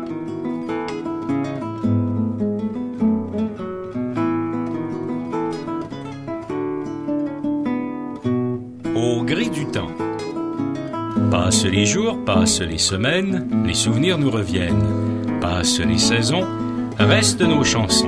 Au gré du temps. Passent les jours, passent les semaines, les souvenirs nous reviennent. Passent les saisons, restent nos chansons.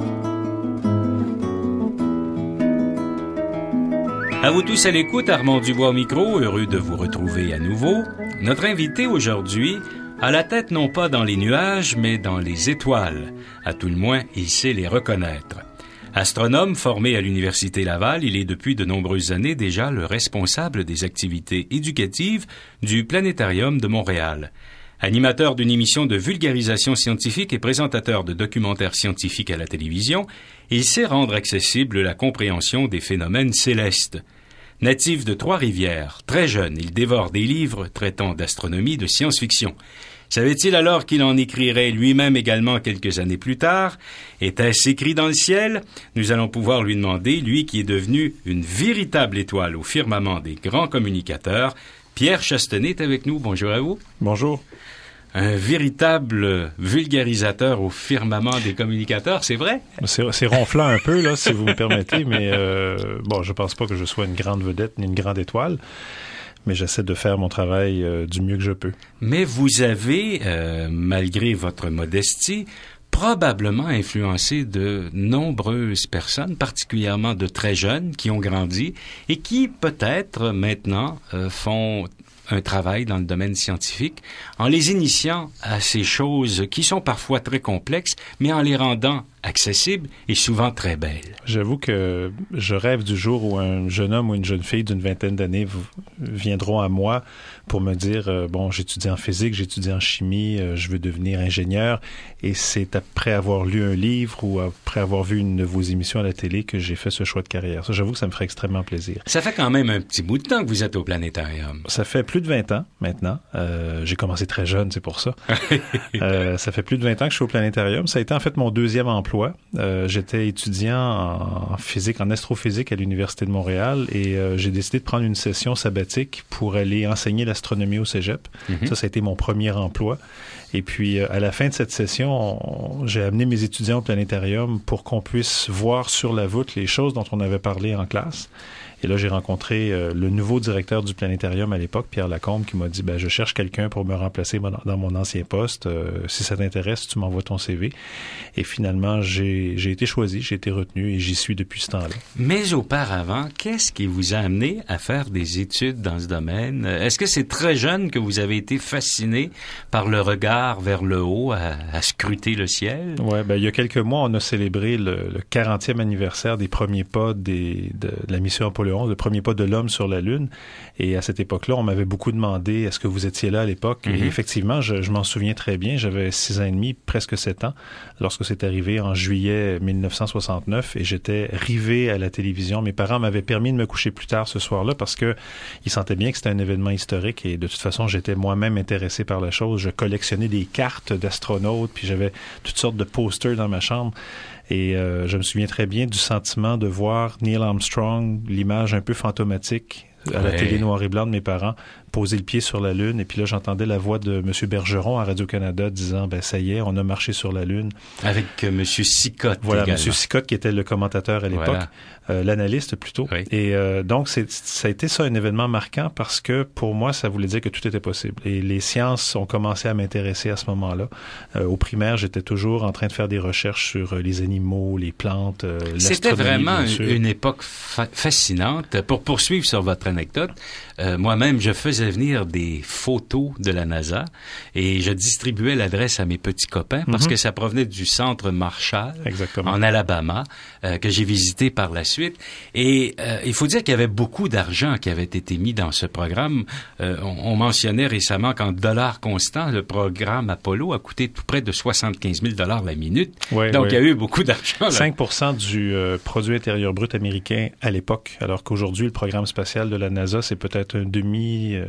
À vous tous à l'écoute, Armand Dubois au micro, heureux de vous retrouver à nouveau. Notre invité aujourd'hui a la tête non pas dans les nuages, mais dans les étoiles. À tout le moins, il sait les reconnaître. Astronome formé à l'Université Laval, il est depuis de nombreuses années déjà le responsable des activités éducatives du Planétarium de Montréal. Animateur d'une émission de vulgarisation scientifique et présentateur de documentaires scientifiques à la télévision, il sait rendre accessible la compréhension des phénomènes célestes. Natif de Trois-Rivières, très jeune, il dévore des livres traitant d'astronomie, de science-fiction. Savait-il alors qu'il en écrirait lui-même également quelques années plus tard? Était-ce écrit dans le ciel? Nous allons pouvoir lui demander, lui qui est devenu une véritable étoile au firmament des grands communicateurs. Pierre Chastenay est avec nous. Bonjour à vous. Bonjour. Un véritable vulgarisateur au firmament des communicateurs, c'est vrai? C'est ronflant un peu, là, si vous me permettez, mais je pense pas que je sois une grande vedette ni une grande étoile. Mais j'essaie de faire mon travail du mieux que je peux. Mais vous avez, malgré votre modestie, probablement influencé de nombreuses personnes, particulièrement de très jeunes, qui ont grandi et qui, peut-être, maintenant, font un travail dans le domaine scientifique, en les initiant à ces choses qui sont parfois très complexes, mais en les rendant accessibles et souvent très belles. J'avoue que je rêve du jour où un jeune homme ou une jeune fille d'une vingtaine d'années viendront à moi pour me dire j'étudie en physique, j'étudie en chimie, je veux devenir ingénieur, et c'est après avoir lu un livre ou après avoir vu une de vos émissions à la télé que j'ai fait ce choix de carrière. Ça, j'avoue que ça me ferait extrêmement plaisir. Ça fait quand même un petit bout de temps que vous êtes au Planétarium. Ça fait plus de 20 ans maintenant. J'ai commencé très jeune, c'est pour ça. Ça fait plus de 20 ans que je suis au Planétarium. Ça a été en fait mon deuxième emploi. J'étais étudiant en physique, en astrophysique à l'Université de Montréal, et j'ai décidé de prendre une session sabbatique pour aller enseigner l'astronomie au cégep. Ça a été mon premier emploi. Et puis, à la fin de cette session, j'ai amené mes étudiants au Planétarium pour qu'on puisse voir sur la voûte les choses dont on avait parlé en classe. Et là, j'ai rencontré le nouveau directeur du Planétarium à l'époque, Pierre Lacombe, qui m'a dit, je cherche quelqu'un pour me remplacer dans mon ancien poste. Si ça t'intéresse, tu m'envoies ton CV. Et finalement, j'ai été choisi, j'ai été retenu et j'y suis depuis ce temps-là. Mais auparavant, qu'est-ce qui vous a amené à faire des études dans ce domaine? Est-ce que c'est très jeune que vous avez été fasciné par le regard vers le haut, à scruter le ciel? Ouais, il y a quelques mois, on a célébré le 40e anniversaire des premiers pas de la mission Apollo 11, le premier pas de l'homme sur la Lune. Et à cette époque-là, on m'avait beaucoup demandé est-ce que vous étiez là à l'époque? Et effectivement, je m'en souviens très bien. J'avais 6 ans et demi, presque 7 ans, lorsque c'est arrivé en juillet 1969, et j'étais rivé à la télévision. Mes parents m'avaient permis de me coucher plus tard ce soir-là parce que ils sentaient bien que c'était un événement historique, et de toute façon, j'étais moi-même intéressé par la chose. Je collectionnais des cartes d'astronautes, puis j'avais toutes sortes de posters dans ma chambre. Et je me souviens très bien du sentiment de voir Neil Armstrong, l'image un peu fantomatique à la télé noir et blanc de mes parents, poser le pied sur la Lune. Et puis là, j'entendais la voix de M. Bergeron à Radio-Canada disant, ça y est, on a marché sur la Lune. Avec M. Sicotte. Voilà, également. M. Sicotte qui était le commentateur à l'époque, l'analyste plutôt. Oui. Et donc, ça a été ça un événement marquant parce que pour moi, ça voulait dire que tout était possible. Et les sciences ont commencé à m'intéresser à ce moment-là. Au primaire, j'étais toujours en train de faire des recherches sur les animaux, les plantes, l'astronomie. C'était vraiment une époque fascinante. Pour poursuivre sur votre anecdote, moi-même, je faisais venir des photos de la NASA et je distribuais l'adresse à mes petits copains parce que ça provenait du centre Marshall. Exactement. En Alabama, que j'ai visité par la suite. Et il faut dire qu'il y avait beaucoup d'argent qui avait été mis dans ce programme. On mentionnait récemment qu'en dollars constants, le programme Apollo a coûté tout près de 75 000 $ la minute. Ouais, donc, il y a eu beaucoup d'argent. 5% du produit intérieur brut américain à l'époque, alors qu'aujourd'hui, le programme spatial de la NASA, c'est peut-être un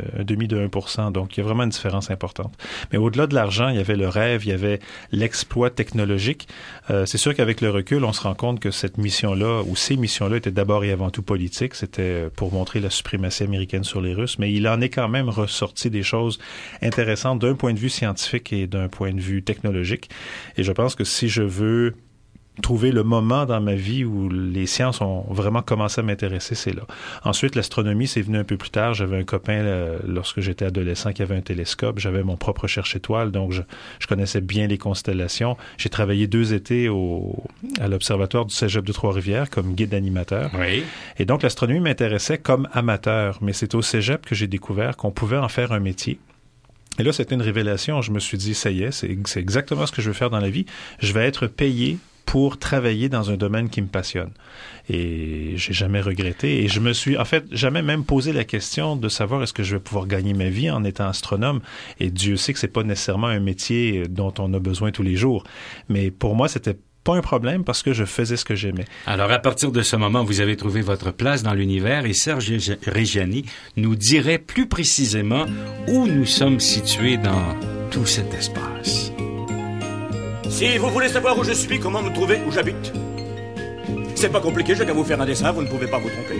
un demi de 1%. Donc, il y a vraiment une différence importante. Mais au-delà de l'argent, il y avait le rêve, il y avait l'exploit technologique. C'est sûr qu'avec le recul, on se rend compte que cette mission-là, ou ces missions-là, étaient d'abord et avant tout politiques. C'était pour montrer la suprématie américaine sur les Russes. Mais il en est quand même ressorti des choses intéressantes d'un point de vue scientifique et d'un point de vue technologique. Et je pense que si je veux trouver le moment dans ma vie où les sciences ont vraiment commencé à m'intéresser, c'est là. Ensuite, l'astronomie, c'est venu un peu plus tard. J'avais un copain, lorsque j'étais adolescent, qui avait un télescope. J'avais mon propre cherche-étoiles, donc je connaissais bien les constellations. J'ai travaillé 2 étés à l'Observatoire du Cégep de Trois-Rivières comme guide animateur. Oui. Et donc, l'astronomie m'intéressait comme amateur, mais c'est au Cégep que j'ai découvert qu'on pouvait en faire un métier. Et là, c'était une révélation. Je me suis dit, ça y est, c'est exactement ce que je veux faire dans la vie. Je vais être payé pour travailler dans un domaine qui me passionne. Et j'ai jamais regretté. Et je me suis, en fait, jamais même posé la question de savoir est-ce que je vais pouvoir gagner ma vie en étant astronome. Et Dieu sait que c'est pas nécessairement un métier dont on a besoin tous les jours. Mais pour moi, c'était pas un problème parce que je faisais ce que j'aimais. Alors, à partir de ce moment, vous avez trouvé votre place dans l'univers et Serge Reggiani nous dirait plus précisément où nous sommes situés dans tout cet espace. Si vous voulez savoir où je suis, comment me trouver, où j'habite, c'est pas compliqué, j'ai qu'à vous faire un dessin, vous ne pouvez pas vous tromper.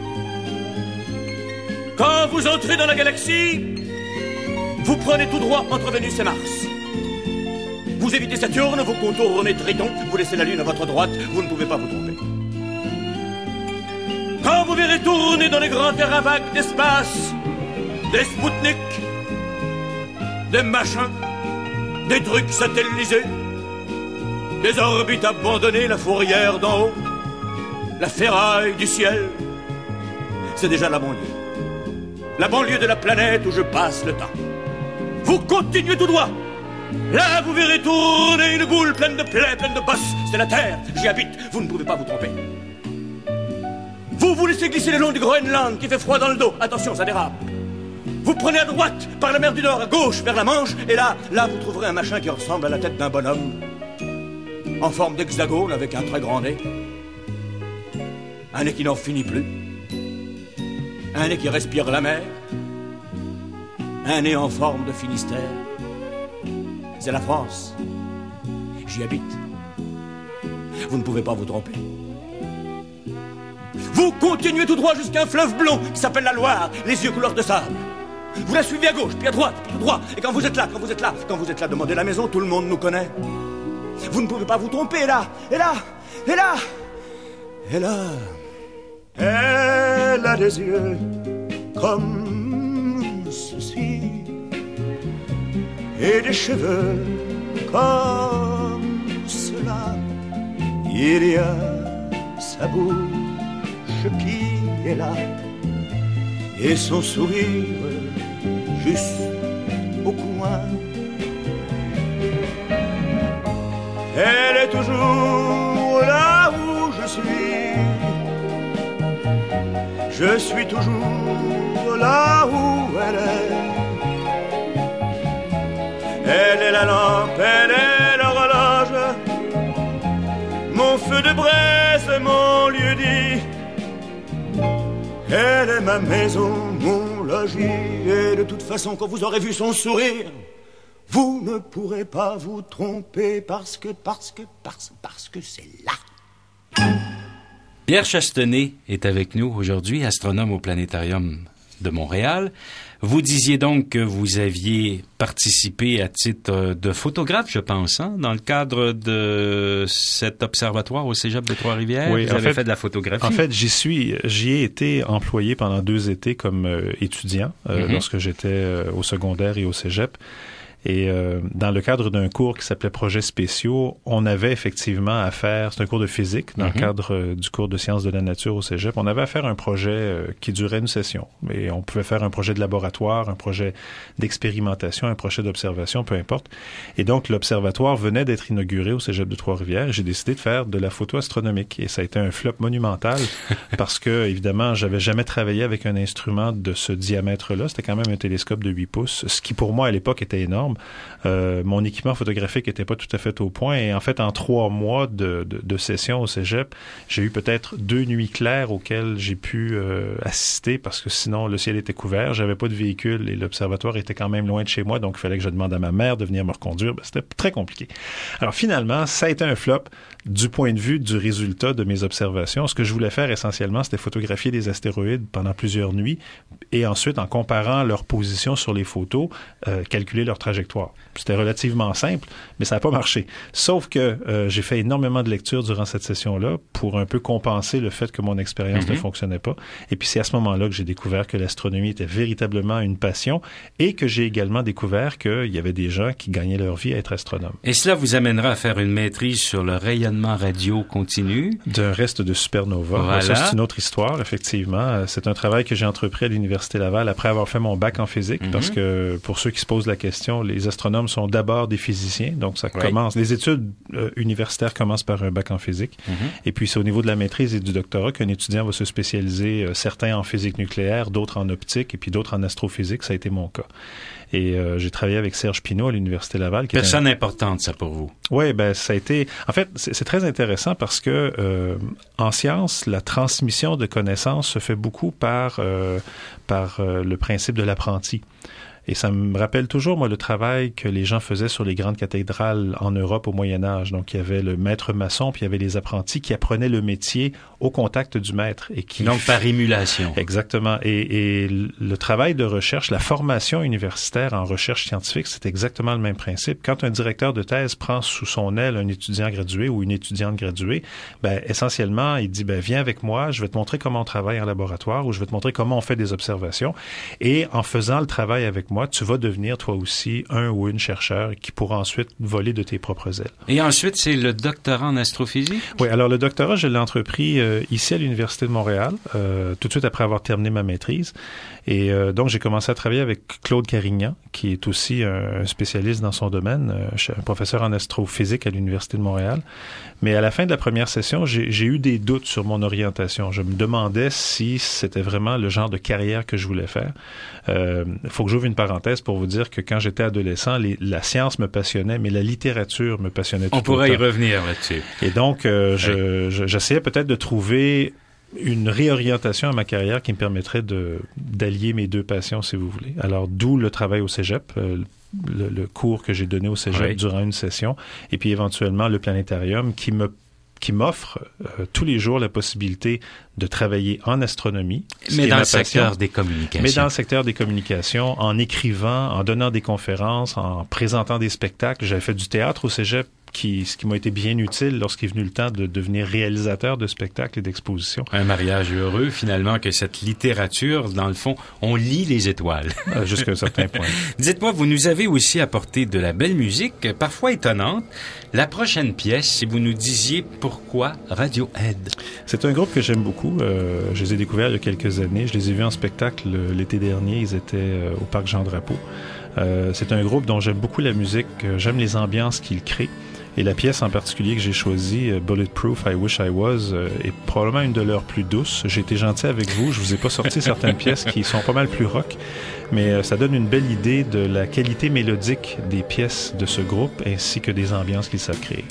Quand vous entrez dans la galaxie, vous prenez tout droit entre Vénus et Mars. Vous évitez Saturne, vous contournez Triton, vous laissez la Lune à votre droite, vous ne pouvez pas vous tromper. Quand vous verrez tourner dans les grands terrains vagues d'espace, des Spoutniks, des machins, des trucs satellisés, des orbites abandonnées, la fourrière d'en haut, la ferraille du ciel, c'est déjà la banlieue. La banlieue de la planète où je passe le temps. Vous continuez tout droit. Là, vous verrez tourner une boule pleine de plaies, pleine de bosses. C'est la Terre, j'y habite, vous ne pouvez pas vous tromper. Vous vous laissez glisser le long du Groenland qui fait froid dans le dos. Attention, ça dérape. Vous prenez à droite, par la mer du Nord, à gauche, vers la Manche, et là, vous trouverez un machin qui ressemble à la tête d'un bonhomme, en forme d'hexagone avec un très grand nez. Un nez qui n'en finit plus. Un nez qui respire la mer. Un nez en forme de Finistère. C'est la France. J'y habite. Vous ne pouvez pas vous tromper. Vous continuez tout droit jusqu'à un fleuve blond qui s'appelle la Loire, les yeux couleur de sable. Vous la suivez à gauche, puis à droite, puis tout droit. Et quand vous êtes là, demandez la maison, tout le monde nous connaît. Vous ne pouvez pas vous tromper, et là. Elle a des yeux comme ceci et des cheveux comme cela. Il y a sa bouche qui est là et son sourire juste au coin. Elle est toujours là où je suis. Je suis toujours là où elle est. Elle est la lampe, elle est l'horloge, mon feu de braise, mon lieu-dit. Elle est ma maison, mon logis. Et de toute façon, quand vous aurez vu son sourire, vous ne pourrez pas vous tromper parce que c'est là. Pierre Chastenay est avec nous aujourd'hui, astronome au Planétarium de Montréal. Vous disiez donc que vous aviez participé à titre de photographe, je pense, dans le cadre de cet observatoire au Cégep de Trois-Rivières. Oui, vous avez fait de la photographie. En fait, j'y ai été employé pendant 2 étés comme étudiant lorsque j'étais au secondaire et au Cégep. Et dans le cadre d'un cours qui s'appelait Projets spéciaux, on avait effectivement à faire, c'est un cours de physique, dans le cadre du cours de sciences de la nature au Cégep, on avait à faire un projet qui durait une session. Et on pouvait faire un projet de laboratoire, un projet d'expérimentation, un projet d'observation, peu importe. Et donc, l'observatoire venait d'être inauguré au Cégep de Trois-Rivières et j'ai décidé de faire de la photo astronomique. Et ça a été un flop monumental parce que, évidemment, j'avais jamais travaillé avec un instrument de ce diamètre-là. C'était quand même un télescope de 8 pouces, ce qui pour moi à l'époque était énorme. chambre. Mon équipement photographique était pas tout à fait au point. Et en fait, en 3 mois de session au cégep, j'ai eu peut-être 2 nuits claires auxquelles j'ai pu assister parce que sinon, le ciel était couvert. J'avais pas de véhicule et l'observatoire était quand même loin de chez moi. Donc, il fallait que je demande à ma mère de venir me reconduire. C'était très compliqué. Alors, finalement, ça a été un flop du point de vue du résultat de mes observations. Ce que je voulais faire essentiellement, c'était photographier des astéroïdes pendant plusieurs nuits et ensuite, en comparant leur position sur les photos, calculer leur trajectoire. C'était relativement simple, mais ça n'a pas marché. Sauf que j'ai fait énormément de lectures durant cette session-là pour un peu compenser le fait que mon expérience ne fonctionnait pas. Et puis, c'est à ce moment-là que j'ai découvert que l'astronomie était véritablement une passion et que j'ai également découvert qu'il y avait des gens qui gagnaient leur vie à être astronomes. Et cela vous amènera à faire une maîtrise sur le rayonnement radio continu. D'un reste de supernova. Voilà. Ça, c'est une autre histoire, effectivement. C'est un travail que j'ai entrepris à l'Université Laval après avoir fait mon bac en physique, parce que pour ceux qui se posent la question, les astronomes sont d'abord des physiciens, donc ça commence. Les études universitaires commencent par un bac en physique, et puis c'est au niveau de la maîtrise et du doctorat qu'un étudiant va se spécialiser, certains en physique nucléaire, d'autres en optique, et puis d'autres en astrophysique. Ça a été mon cas. Et j'ai travaillé avec Serge Pinault à l'Université Laval. Personne importante, ça, pour vous. Oui, ben ça a été... En fait, c'est très intéressant parce que en sciences, la transmission de connaissances se fait beaucoup par le principe de l'apprenti. Et ça me rappelle toujours, moi, le travail que les gens faisaient sur les grandes cathédrales en Europe au Moyen-Âge. Donc, il y avait le maître maçon, puis il y avait les apprentis qui apprenaient le métier au contact du maître. Et qui... Donc, par émulation. Exactement. Et le travail de recherche, la formation universitaire en recherche scientifique, c'est exactement le même principe. Quand un directeur de thèse prend sous son aile un étudiant gradué ou une étudiante graduée, ben, essentiellement, il dit, ben, viens avec moi, je vais te montrer comment on travaille en laboratoire ou je vais te montrer comment on fait des observations. Et en faisant le travail avec moi, tu vas devenir toi aussi un ou une chercheur qui pourra ensuite voler de tes propres ailes. Et ensuite, c'est le doctorat en astrophysique? Oui, alors le doctorat, je l'ai entrepris ici à l'Université de Montréal, tout de suite après avoir terminé ma maîtrise. Et donc, j'ai commencé à travailler avec Claude Carignan, qui est aussi un spécialiste dans son domaine, un professeur en astrophysique à l'Université de Montréal. Mais à la fin de la première session, j'ai eu des doutes sur mon orientation. Je me demandais si c'était vraiment le genre de carrière que je voulais faire. Faut que j'ouvre une parenthèse pour vous dire que quand j'étais adolescent, la science me passionnait, mais la littérature me passionnait tout autant. On pourrait y revenir là-dessus. Et donc, j'essayais peut-être de trouver une réorientation à ma carrière qui me permettrait d'allier mes deux passions, si vous voulez. Alors, d'où le travail au cégep, le cours que j'ai donné au cégep durant une session, et puis éventuellement le planétarium qui m'offre tous les jours la possibilité de travailler en astronomie. Mais dans le secteur des communications. Mais dans le secteur des communications, en écrivant, en donnant des conférences, en présentant des spectacles. J'avais fait du théâtre au cégep, ce qui m'a été bien utile lorsqu'il est venu le temps de devenir réalisateur de spectacles et d'expositions. Un mariage heureux, finalement, que cette littérature, dans le fond, on lit les étoiles. Jusqu'à un certain point. Dites-moi, vous nous avez aussi apporté de la belle musique, parfois étonnante. La prochaine pièce, si vous nous disiez pourquoi Radiohead. C'est un groupe que j'aime beaucoup. Je les ai découverts il y a quelques années. Je les ai vus en spectacle l'été dernier. Ils étaient au Parc Jean-Drapeau. C'est un groupe dont j'aime beaucoup la musique. J'aime les ambiances qu'ils créent. Et la pièce en particulier que j'ai choisie, Bulletproof, I Wish I Was, est probablement une de leurs plus douces. J'ai été gentil avec vous. Je vous ai pas sorti certaines pièces qui sont pas mal plus rock, mais ça donne une belle idée de la qualité mélodique des pièces de ce groupe ainsi que des ambiances qu'ils savent créer.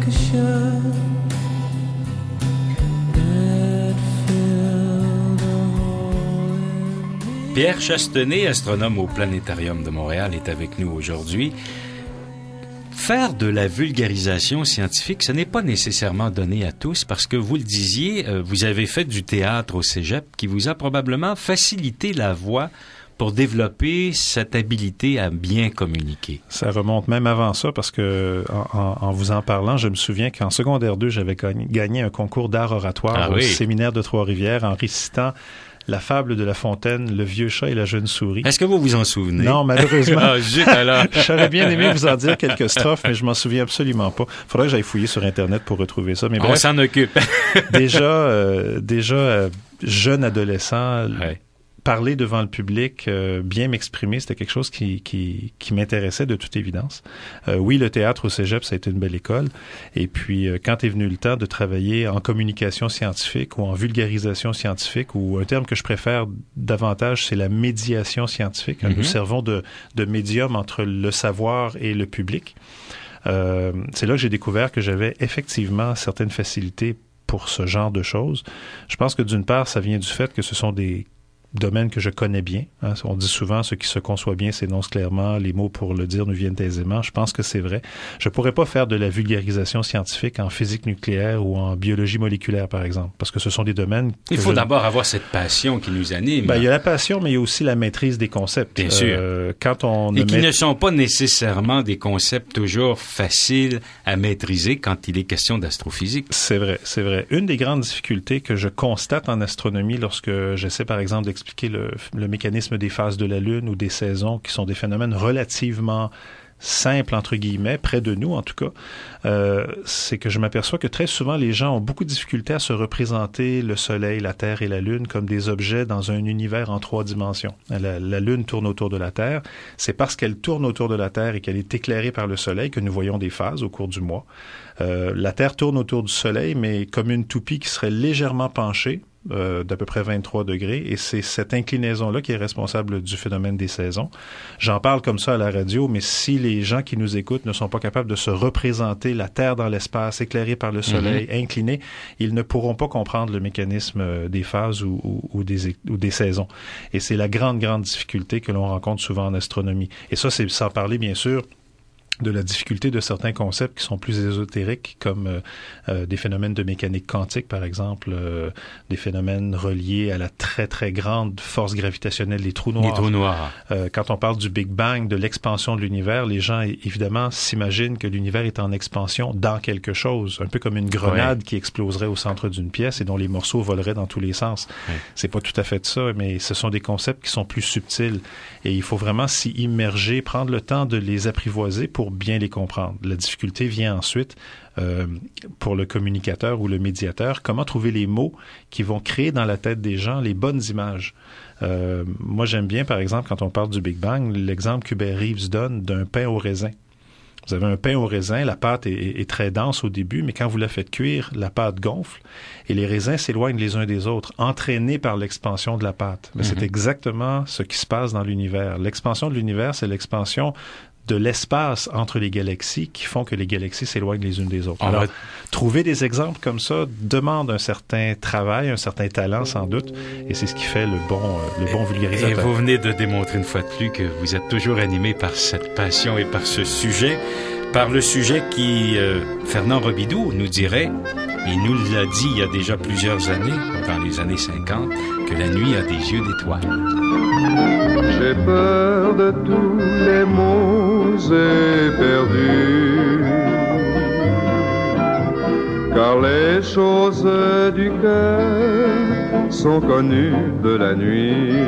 Pierre Chastenay, astronome au Planétarium de Montréal, est avec nous aujourd'hui. Faire de la vulgarisation scientifique, ce n'est pas nécessairement donné à tous parce que vous le disiez, vous avez fait du théâtre au Cégep qui vous a probablement facilité la voie pour développer cette habilité à bien communiquer. Ça remonte même avant ça parce que en vous en parlant, je me souviens qu'en secondaire 2, j'avais gagné un concours d'art oratoire au séminaire de Trois-Rivières en récitant la fable de La Fontaine, le vieux chat et la jeune souris. Est-ce que vous vous en souvenez? Non, malheureusement. Ah, zut alors. J'aurais bien aimé vous en dire quelques strophes, mais je m'en souviens absolument pas. Faudrait que j'aille fouiller sur Internet pour retrouver ça. Mais bref, on s'en occupe. déjà jeune adolescent, ouais. Parler devant le public, bien m'exprimer, c'était quelque chose qui m'intéressait de toute évidence. Oui, le théâtre au Cégep, ça a été une belle école. Et puis, quand est venu le temps de travailler en communication scientifique ou en vulgarisation scientifique, ou un terme que je préfère davantage, c'est la médiation scientifique. Mm-hmm. Nous servons de médium entre le savoir et le public. C'est là que j'ai découvert que j'avais effectivement certaines facilités pour ce genre de choses. Je pense que d'une part, ça vient du fait que ce sont des domaine que je connais bien. Hein. On dit souvent, ce qui se conçoit bien s'énonce clairement, les mots pour le dire nous viennent aisément. Je pense que c'est vrai. Je pourrais pas faire de la vulgarisation scientifique en physique nucléaire ou en biologie moléculaire, par exemple, parce que ce sont des domaines... Il faut d'abord avoir cette passion qui nous anime. Il y a la passion, mais il y a aussi la maîtrise des concepts. Bien sûr. Quand on et qui ne sont pas nécessairement des concepts toujours faciles à maîtriser quand il est question d'astrophysique. C'est vrai, c'est vrai. Une des grandes difficultés que je constate en astronomie lorsque j'essaie, par exemple, d'expliquer le mécanisme des phases de la Lune ou des saisons, qui sont des phénomènes relativement simples, entre guillemets, près de nous en tout cas, c'est que je m'aperçois que très souvent les gens ont beaucoup de difficultés à se représenter le Soleil, la Terre et la Lune comme des objets dans un univers en 3 dimensions. La Lune tourne autour de la Terre. C'est parce qu'elle tourne autour de la Terre et qu'elle est éclairée par le Soleil que nous voyons des phases au cours du mois. La Terre tourne autour du Soleil, mais comme une toupie qui serait légèrement penchée, d'à peu près 23 degrés, et c'est cette inclinaison-là qui est responsable du phénomène des saisons. J'en parle comme ça à la radio, mais si les gens qui nous écoutent ne sont pas capables de se représenter la Terre dans l'espace, éclairée par le Soleil, inclinée, ils ne pourront pas comprendre le mécanisme des phases ou des saisons. Et c'est la grande difficulté que l'on rencontre souvent en astronomie. Et ça, c'est sans parler, bien sûr, de la difficulté de certains concepts qui sont plus ésotériques, comme des phénomènes de mécanique quantique, par exemple, des phénomènes reliés à la très grande force gravitationnelle des trous noirs. Les trous noirs. Quand on parle du Big Bang, de l'expansion de l'univers, les gens, évidemment, s'imaginent que l'univers est en expansion dans quelque chose, un peu comme une grenade qui exploserait au centre d'une pièce et dont les morceaux voleraient dans tous les sens. C'est pas tout à fait ça, mais ce sont des concepts qui sont plus subtils et il faut vraiment s'y immerger, prendre le temps de les apprivoiser pour bien les comprendre. La difficulté vient ensuite pour le communicateur ou le médiateur, comment trouver les mots qui vont créer dans la tête des gens les bonnes images. Moi, j'aime bien, par exemple, quand on parle du Big Bang, l'exemple qu'Hubert Reeves donne d'un pain au raisin. Vous avez un pain au raisin, la pâte est très dense au début, mais quand vous la faites cuire, la pâte gonfle et les raisins s'éloignent les uns des autres, entraînés par l'expansion de la pâte. Mais c'est exactement ce qui se passe dans l'univers. L'expansion de l'univers, c'est l'expansion de l'espace entre les galaxies qui font que les galaxies s'éloignent les unes des autres. Alors, trouver des exemples comme ça demande un certain travail, un certain talent sans doute, et c'est ce qui fait le bon vulgarisateur. Et vous venez de démontrer une fois de plus que vous êtes toujours animé par cette passion et par ce sujet, par le sujet qui, Fernand Robidoux nous dirait, il nous l'a dit il y a déjà plusieurs années, dans les années 50, que la nuit a des yeux d'étoiles. J'ai peur de tous les mots éperdus, car les choses du cœur sont connues de la nuit.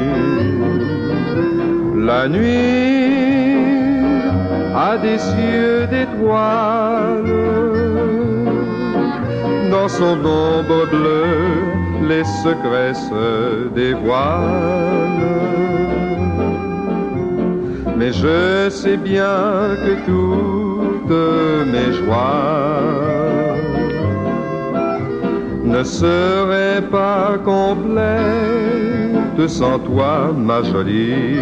La nuit a des cieux d'étoiles, dans son ombre bleue, les secrets se dévoilent. Mais je sais bien que toutes mes joies ne seraient pas complètes sans toi, ma jolie.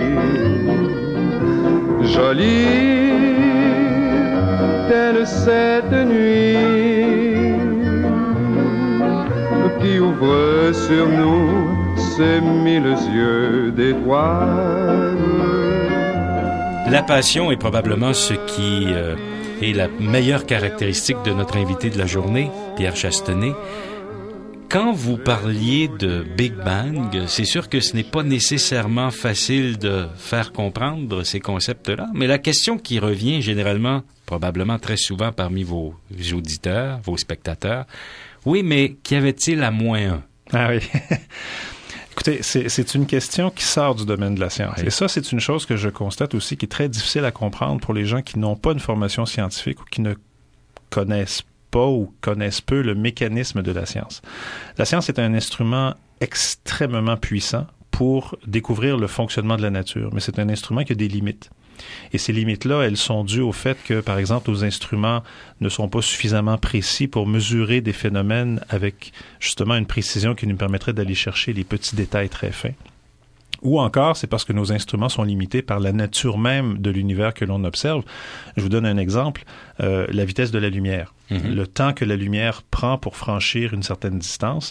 Jolie, telle cette nuit ouvrent sur nous ces 1000 yeux d'étoiles. La passion est probablement ce qui est la meilleure caractéristique de notre invité de la journée, Pierre Chastenay. Quand vous parliez de Big Bang, c'est sûr que ce n'est pas nécessairement facile de faire comprendre ces concepts-là, mais la question qui revient généralement, probablement très souvent parmi vos auditeurs, vos spectateurs, oui, mais qu'y avait-il à -1? Ah oui. Écoutez, c'est une question qui sort du domaine de la science. Oui. Et ça, c'est une chose que je constate aussi qui est très difficile à comprendre pour les gens qui n'ont pas une formation scientifique ou qui ne connaissent pas ou connaissent peu le mécanisme de la science. La science est un instrument extrêmement puissant pour découvrir le fonctionnement de la nature, mais c'est un instrument qui a des limites. Et ces limites-là, elles sont dues au fait que, par exemple, nos instruments ne sont pas suffisamment précis pour mesurer des phénomènes avec justement une précision qui nous permettrait d'aller chercher les petits détails très fins. Ou encore, c'est parce que nos instruments sont limités par la nature même de l'univers que l'on observe. Je vous donne un exemple, la vitesse de la lumière. Mm-hmm. Le temps que la lumière prend pour franchir une certaine distance,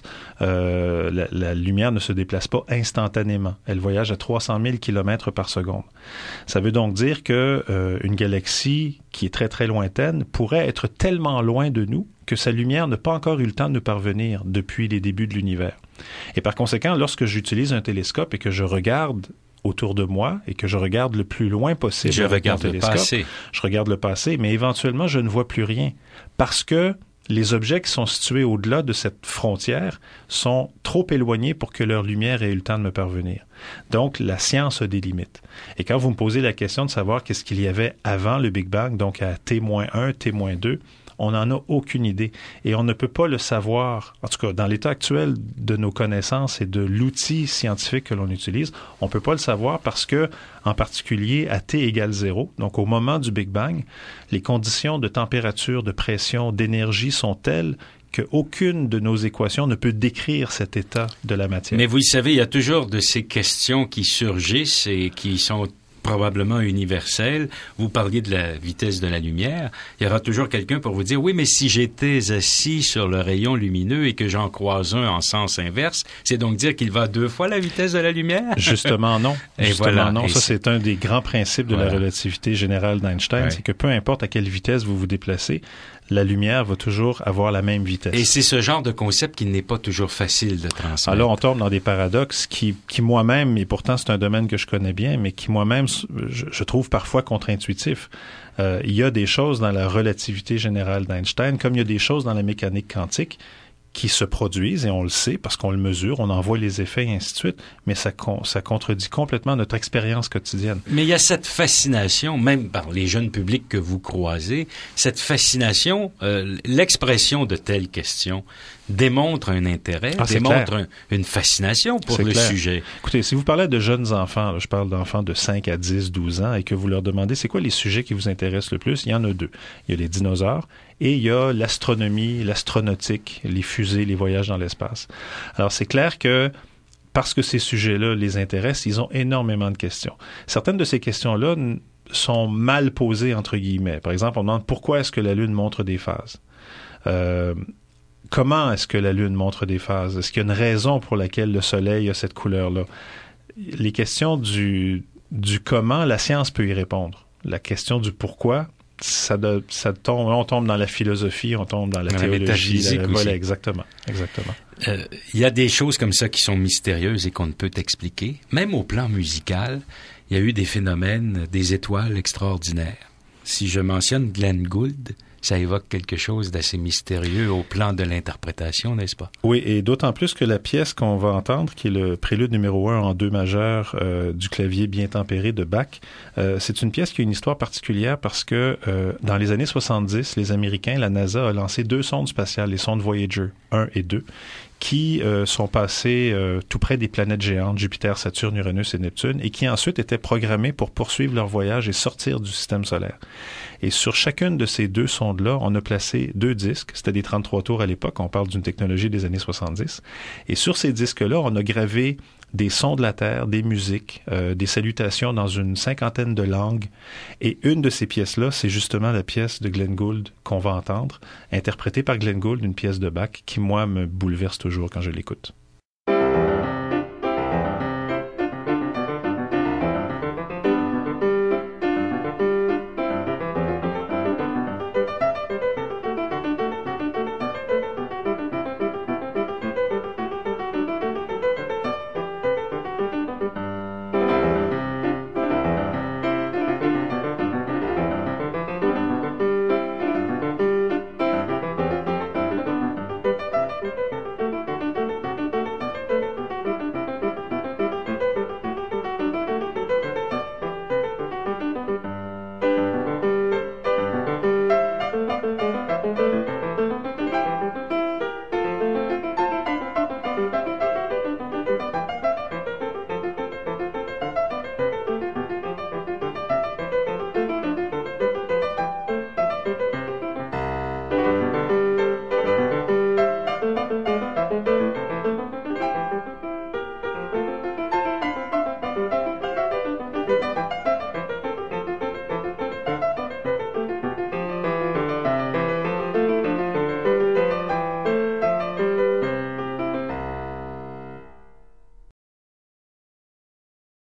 la lumière ne se déplace pas instantanément. Elle voyage à 300 000 km par seconde. Ça veut donc dire que une galaxie qui est très très lointaine pourrait être tellement loin de nous que sa lumière n'a pas encore eu le temps de nous parvenir depuis les débuts de l'univers. Et par conséquent, lorsque j'utilise un télescope et que je regarde autour de moi et que je regarde le plus loin possible je regarde le passé. Je regarde le passé, mais éventuellement, je ne vois plus rien parce que les objets qui sont situés au-delà de cette frontière sont trop éloignés pour que leur lumière ait eu le temps de me parvenir. Donc, la science a des limites. Et quand vous me posez la question de savoir qu'est-ce qu'il y avait avant le Big Bang, donc à T-1, T-2, on n'en a aucune idée. Et on ne peut pas le savoir, en tout cas, dans l'état actuel de nos connaissances et de l'outil scientifique que l'on utilise, on ne peut pas le savoir parce que, en particulier, à T égale 0, donc au moment du Big Bang, les conditions de température, de pression, d'énergie sont telles qu'aucune de nos équations ne peut décrire cet état de la matière. Mais vous le savez, il y a toujours de ces questions qui surgissent et qui sont probablement universel. Vous parliez de la vitesse de la lumière. Il y aura toujours quelqu'un pour vous dire, oui, mais si j'étais assis sur le rayon lumineux et que j'en croise un en sens inverse, c'est donc dire qu'il va à 2 fois la vitesse de la lumière? Justement, non. Et Justement, voilà. non. Et ça, c'est un des grands principes de la relativité générale d'Einstein. Ouais. C'est que peu importe à quelle vitesse vous vous déplacez, la lumière va toujours avoir la même vitesse. Et c'est ce genre de concept qui n'est pas toujours facile de transmettre. Alors, on tombe dans des paradoxes qui moi-même, et pourtant c'est un domaine que je connais bien, mais qui moi-même, je trouve parfois contre-intuitifs. Il y a des choses dans la relativité générale d'Einstein, comme il y a des choses dans la mécanique quantique qui se produisent, et on le sait parce qu'on le mesure, on en voit les effets et ainsi de suite, mais ça contredit complètement notre expérience quotidienne. Mais il y a cette fascination, même par les jeunes publics que vous croisez, cette fascination, l'expression de telles questions démontre un intérêt, démontre une fascination pour le sujet. Écoutez, si vous parlez de jeunes enfants, là, je parle d'enfants de 5 à 10, 12 ans, et que vous leur demandez c'est quoi les sujets qui vous intéressent le plus, il y en a 2. Il y a les dinosaures et il y a l'astronomie, l'astronautique, les fusées, les voyages dans l'espace. Alors, c'est clair que parce que ces sujets-là les intéressent, ils ont énormément de questions. Certaines de ces questions-là sont mal posées, entre guillemets. Par exemple, on demande pourquoi est-ce que la Lune montre des phases? Comment est-ce que la Lune montre des phases? Est-ce qu'il y a une raison pour laquelle le Soleil a cette couleur-là? Les questions du comment, la science peut y répondre. La question du pourquoi, on tombe dans la philosophie, on tombe dans la théologie. Voilà, exactement. Il y a des choses comme ça qui sont mystérieuses et qu'on ne peut expliquer. Même au plan musical, il y a eu des phénomènes, des étoiles extraordinaires. Si je mentionne Glenn Gould, ça évoque quelque chose d'assez mystérieux au plan de l'interprétation, n'est-ce pas? Oui, et d'autant plus que la pièce qu'on va entendre, qui est le prélude numéro 1 en do majeur du clavier bien tempéré de Bach, c'est une pièce qui a une histoire particulière parce que dans les années 70, les Américains, la NASA a lancé 2 sondes spatiales, les sondes Voyager 1 et 2, qui sont passées tout près des planètes géantes, Jupiter, Saturne, Uranus et Neptune, et qui ensuite étaient programmées pour poursuivre leur voyage et sortir du système solaire. Et sur chacune de ces 2 sondes-là, on a placé 2 disques. C'était des 33 tours à l'époque. On parle d'une technologie des années 70. Et sur ces disques-là, on a gravé des sons de la Terre, des musiques, des salutations dans une 50aine de langues. Et une de ces pièces-là, c'est justement la pièce de Glenn Gould qu'on va entendre, interprétée par Glenn Gould, une pièce de Bach qui, moi, me bouleverse toujours quand je l'écoute.